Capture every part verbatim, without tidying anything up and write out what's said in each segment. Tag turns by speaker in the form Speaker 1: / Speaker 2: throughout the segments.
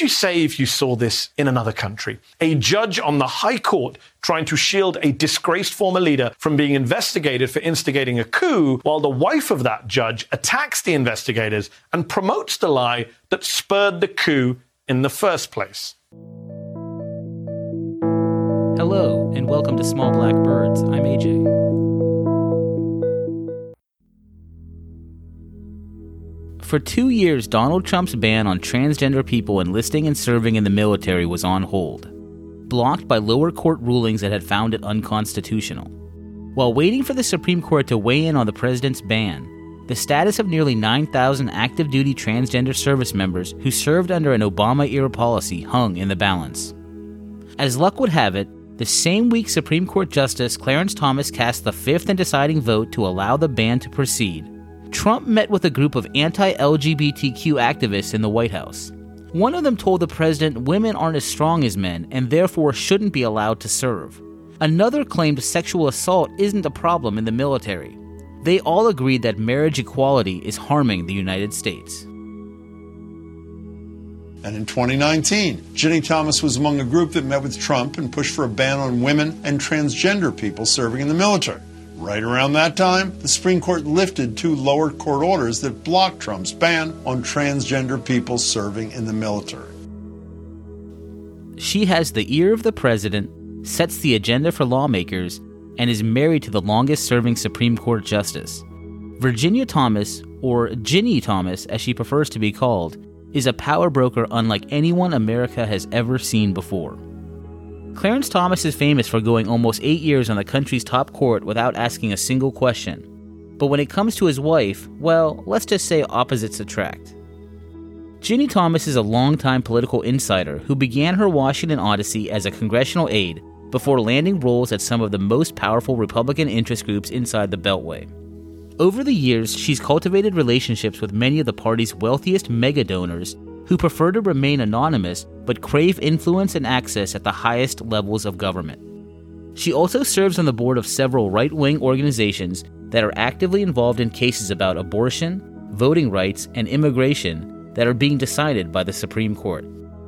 Speaker 1: would you say if you saw this in another country? A judge on the High Court trying to shield a disgraced former leader from being investigated for instigating a coup, while the wife of that judge attacks the investigators and promotes the lie that spurred the coup in the first place.
Speaker 2: Hello, and welcome to Small Black Birds. I'm A J. For two years, Donald Trump's ban on transgender people enlisting and serving in the military was on hold, blocked by lower court rulings that had found it unconstitutional. While waiting for the Supreme Court to weigh in on the president's ban, the status of nearly nine thousand active-duty transgender service members who served under an Obama-era policy hung in the balance. As luck would have it, the same week Supreme Court Justice Clarence Thomas cast the fifth and deciding vote to allow the ban to proceed. Trump met with a group of anti-L G B T Q activists in the White House. One of them told the president women aren't as strong as men and therefore shouldn't be allowed to serve. Another claimed sexual assault isn't a problem in the military. They all agreed that marriage equality is harming the United States.
Speaker 3: And in twenty nineteen, Ginny Thomas was among a group that met with Trump and pushed for a ban on women and transgender people serving in the military. Right around that time, the Supreme Court lifted two lower court orders that blocked Trump's ban on transgender people serving in the military.
Speaker 2: She has the ear of the president, sets the agenda for lawmakers, and is married to the longest-serving Supreme Court justice. Virginia Thomas, or Ginny Thomas as she prefers to be called, is a power broker unlike anyone America has ever seen before. Clarence Thomas is famous for going almost eight years on the country's top court without asking a single question. But when it comes to his wife, well, let's just say opposites attract. Ginny Thomas is a longtime political insider who began her Washington odyssey as a congressional aide before landing roles at some of the most powerful Republican interest groups inside the Beltway. Over the years, she's cultivated relationships with many of the party's wealthiest mega donors who prefer to remain anonymous but crave influence and access at the highest levels of government. She also serves on the board of several right-wing organizations that are actively involved in cases about abortion, voting rights, and immigration that are being decided by the Supreme Court.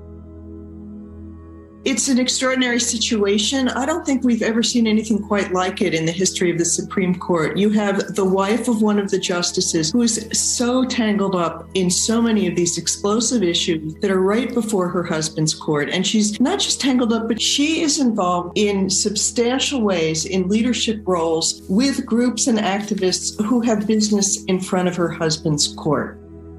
Speaker 4: It's an extraordinary situation. I don't think we've ever seen anything quite like it in the history of the Supreme Court. You have the wife of one of the justices who is so tangled up in so many of these explosive issues that are right before her husband's court. And she's not just tangled up, but she is involved in substantial ways in leadership roles with groups and activists who have business in front of her husband's court.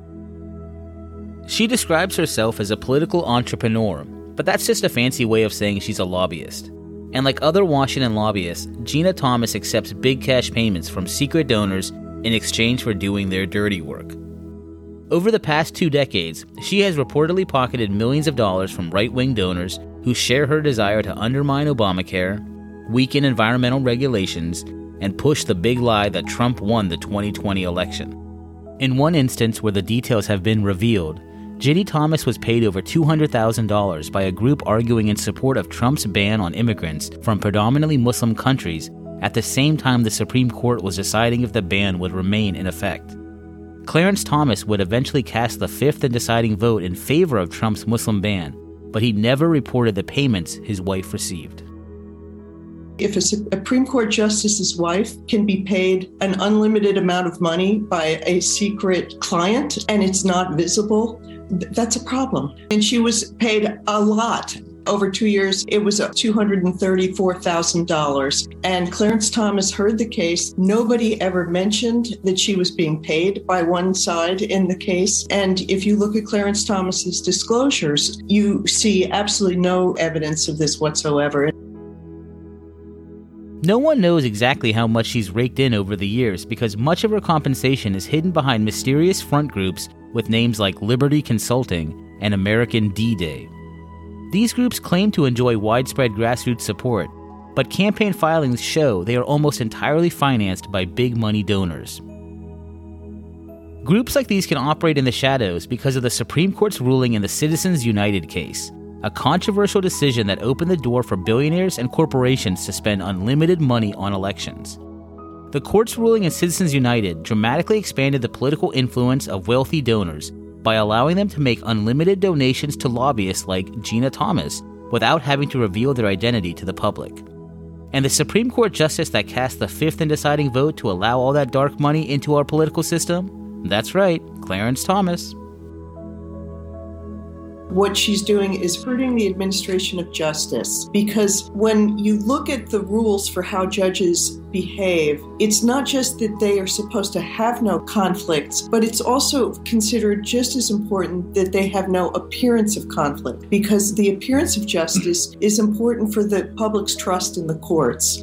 Speaker 2: She describes herself as a political entrepreneur, but that's just a fancy way of saying she's a lobbyist. And like other Washington lobbyists, Gina Thomas accepts big cash payments from secret donors in exchange for doing their dirty work. Over the past two decades, she has reportedly pocketed millions of dollars from right-wing donors who share her desire to undermine Obamacare, weaken environmental regulations, and push the big lie that Trump won the twenty twenty election. In one instance where the details have been revealed, Ginny Thomas was paid over two hundred thousand dollars by a group arguing in support of Trump's ban on immigrants from predominantly Muslim countries at the same time the Supreme Court was deciding if the ban would remain in effect. Clarence Thomas would eventually cast the fifth and deciding vote in favor of Trump's Muslim ban, but he never reported the payments his wife received.
Speaker 4: If a Supreme Court justice's wife can be paid an unlimited amount of money by a secret client and it's not visible, that's a problem. And she was paid a lot. Over two years, it was two hundred thirty-four thousand dollars. And Clarence Thomas heard the case. Nobody ever mentioned that she was being paid by one side in the case. And if you look at Clarence Thomas's disclosures, you see absolutely no evidence of this whatsoever.
Speaker 2: No one knows exactly how much she's raked in over the years because much of her compensation is hidden behind mysterious front groups with names like Liberty Consulting and American D-Day. These groups claim to enjoy widespread grassroots support, but campaign filings show they are almost entirely financed by big money donors. Groups like these can operate in the shadows because of the Supreme Court's ruling in the Citizens United case, a controversial decision that opened the door for billionaires and corporations to spend unlimited money on elections. The court's ruling in Citizens United dramatically expanded the political influence of wealthy donors, by allowing them to make unlimited donations to lobbyists like Gina Thomas without having to reveal their identity to the public. And the Supreme Court justice that cast the fifth and deciding vote to allow all that dark money into our political system? That's right, Clarence Thomas.
Speaker 4: What she's doing is hurting the administration of justice, because when you look at the rules for how judges behave, it's not just that they are supposed to have no conflicts, but it's also considered just as important that they have no appearance of conflict, because the appearance of justice is important for the public's trust in the courts.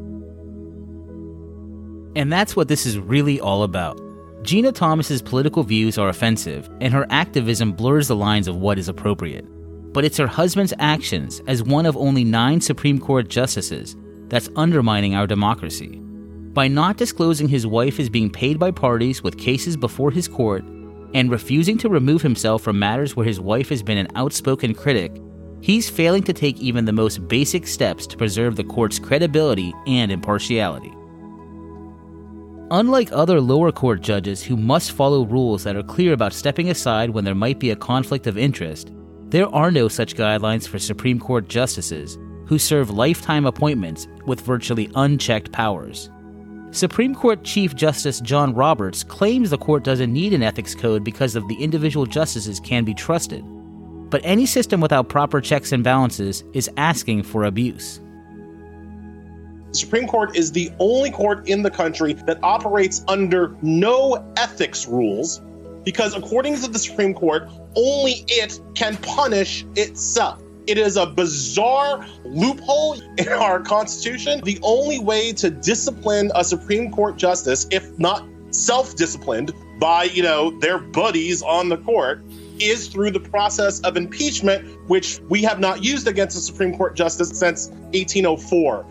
Speaker 2: And that's what this is really all about. Gina Thomas's political views are offensive, and her activism blurs the lines of what is appropriate. But it's her husband's actions, as one of only nine Supreme Court justices, that's undermining our democracy. By not disclosing his wife is being paid by parties with cases before his court, and refusing to remove himself from matters where his wife has been an outspoken critic, he's failing to take even the most basic steps to preserve the court's credibility and impartiality. Unlike other lower court judges who must follow rules that are clear about stepping aside when there might be a conflict of interest, there are no such guidelines for Supreme Court justices who serve lifetime appointments with virtually unchecked powers. Supreme Court Chief Justice John Roberts claims the court doesn't need an ethics code because of the individual justices can be trusted. But any system without proper checks and balances is asking for abuse.
Speaker 5: The Supreme Court is the only court in the country that operates under no ethics rules, because according to the Supreme Court, only it can punish itself. It is a bizarre loophole in our Constitution. The only way to discipline a Supreme Court justice, if not self-disciplined by, you know, their buddies on the court, is through the process of impeachment, which we have not used against a Supreme Court justice since eighteen oh four.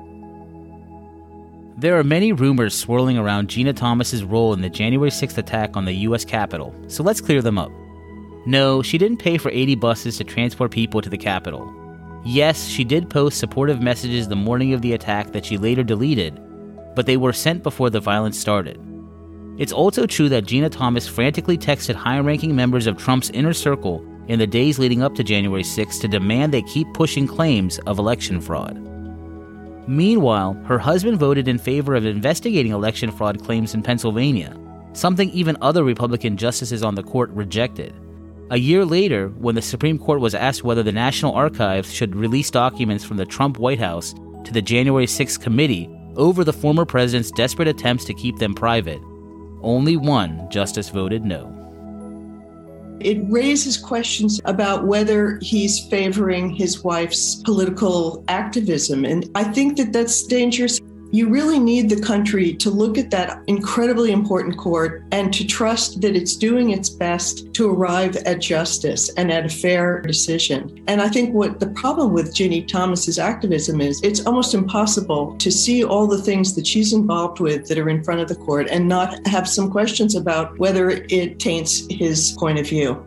Speaker 2: There are many rumors swirling around Gina Thomas's role in the January sixth attack on the U S Capitol, so let's clear them up. No, she didn't pay for eighty buses to transport people to the Capitol. Yes, she did post supportive messages the morning of the attack that she later deleted, but they were sent before the violence started. It's also true that Gina Thomas frantically texted high-ranking members of Trump's inner circle in the days leading up to January sixth to demand they keep pushing claims of election fraud. Meanwhile, her husband voted in favor of investigating election fraud claims in Pennsylvania, something even other Republican justices on the court rejected. A year later, when the Supreme Court was asked whether the National Archives should release documents from the Trump White House to the January sixth committee over the former president's desperate attempts to keep them private, only one justice voted no.
Speaker 4: It raises questions about whether he's favoring his wife's political activism. And I think that that's dangerous. You really need the country to look at that incredibly important court and to trust that it's doing its best to arrive at justice and at a fair decision. And I think what the problem with Ginny Thomas's activism is, it's almost impossible to see all the things that she's involved with that are in front of the court and not have some questions about whether it taints his point of view.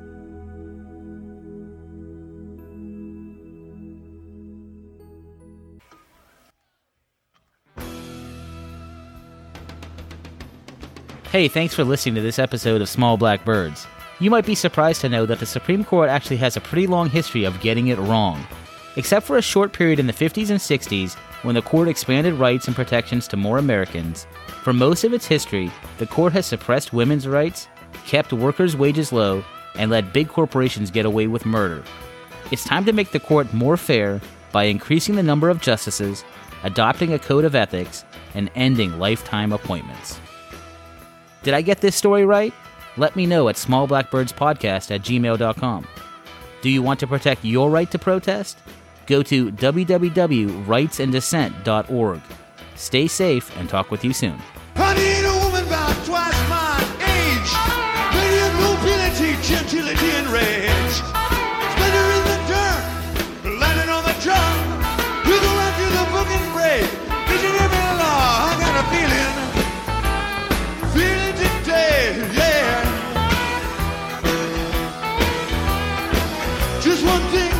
Speaker 2: Hey, thanks for listening to this episode of Small Black Birds. You might be surprised to know that the Supreme Court actually has a pretty long history of getting it wrong. Except for a short period in the fifties and sixties, when the court expanded rights and protections to more Americans, for most of its history, the court has suppressed women's rights, kept workers' wages low, and let big corporations get away with murder. It's time to make the court more fair by increasing the number of justices, adopting a code of ethics, and ending lifetime appointments. Did I get this story right? Let me know at smallblackbirdspodcast at gmail dot com. Do you want to protect your right to protest? Go to w w w dot rights and dissent dot org. Stay safe and talk with you soon.
Speaker 6: I need a woman about twice my age. Lady of nobility, gentility, and rage. Splendor in the dirt, landing on the drum. You go after the book and break. Did you give me a law? I got a feeling. Feeling today, yeah. Just one thing